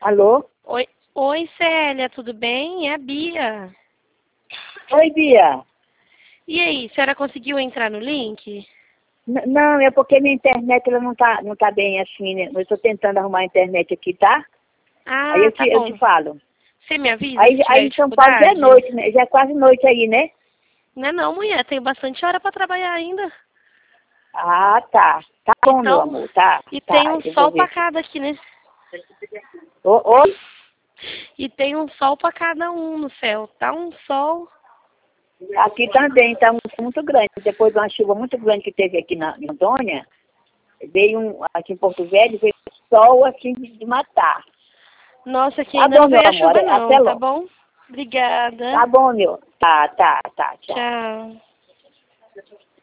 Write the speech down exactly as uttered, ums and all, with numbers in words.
Alô? Oi, oi Célia, tudo bem? É a Bia. Oi, Bia. E aí, a senhora conseguiu entrar no link? N- não, é porque minha internet ela não tá, não tá bem assim, né? Eu estou tentando arrumar a internet aqui, tá? Aí Ah, eu te, tá eu te bom. falo. Você me avisa Aí, se tiver aí em São Paulo já é dificuldade? noite, né? Já é quase noite aí, né? Não é não, mulher, tenho bastante hora para trabalhar ainda. Ah, tá. Tá bom, meu Então, amor. Tá, e tem tá. um Eu vou sol ver para aqui. cada aqui, né? Ô, oi? E tem um sol para cada um no céu. Tá um sol. Aqui também tá muito, muito grande. Depois de uma chuva muito grande que teve aqui na em Rondônia, veio um, aqui em Porto Velho, veio sol assim de de matar. Nossa, aqui Tá ainda bom, não meu veio a amor. chuva Até não, tá logo. bom? Obrigada. Tá bom, meu. Tá, tá, tá. Tchau. Tchau.